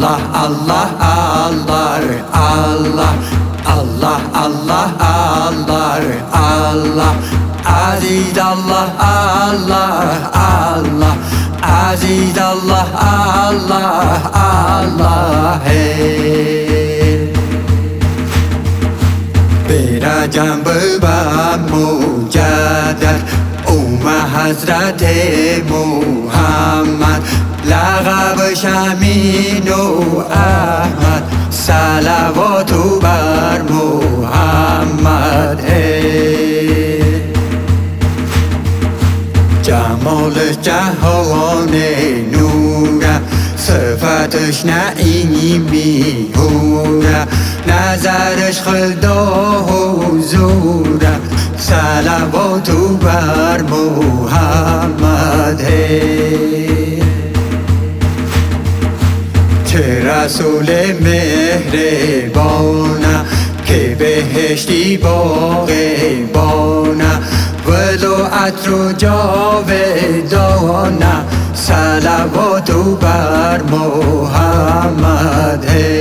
Allah Allah Allah Allah Allah Allah Allah Allah Aziz Allah Allah Allah Aziz Allah Allah Allah hey برجم ببر مجدد اومد حضرت محمد لقبش امین و احمد صلوات بر محمد جمالش جهان نوره صفتش نعیمی هوره نظرش خدا حضوره صلوات بر محمد چه رسول مهربانه که بهشتی باغبانه ولایت رو جاودانه صلوات بر محمد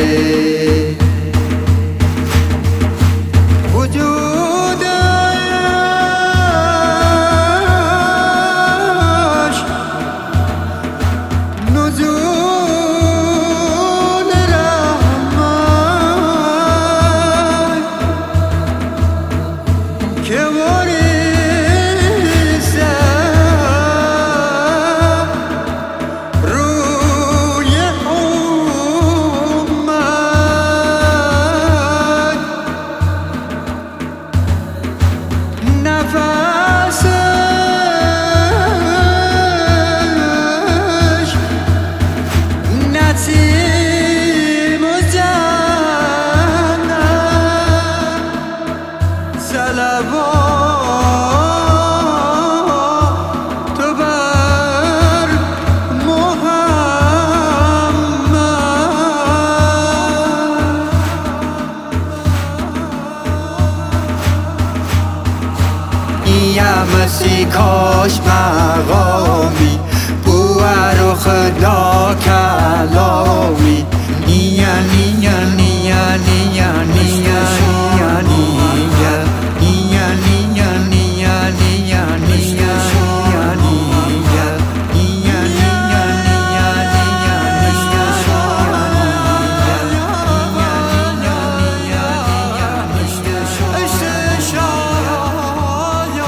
مسی کاش مقامی بوار و خدا کلامی نیا نیا نیا نیا نیا نیا نیا نیا نیا نیا نیا نیا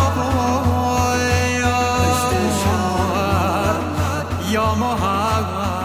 یا محمد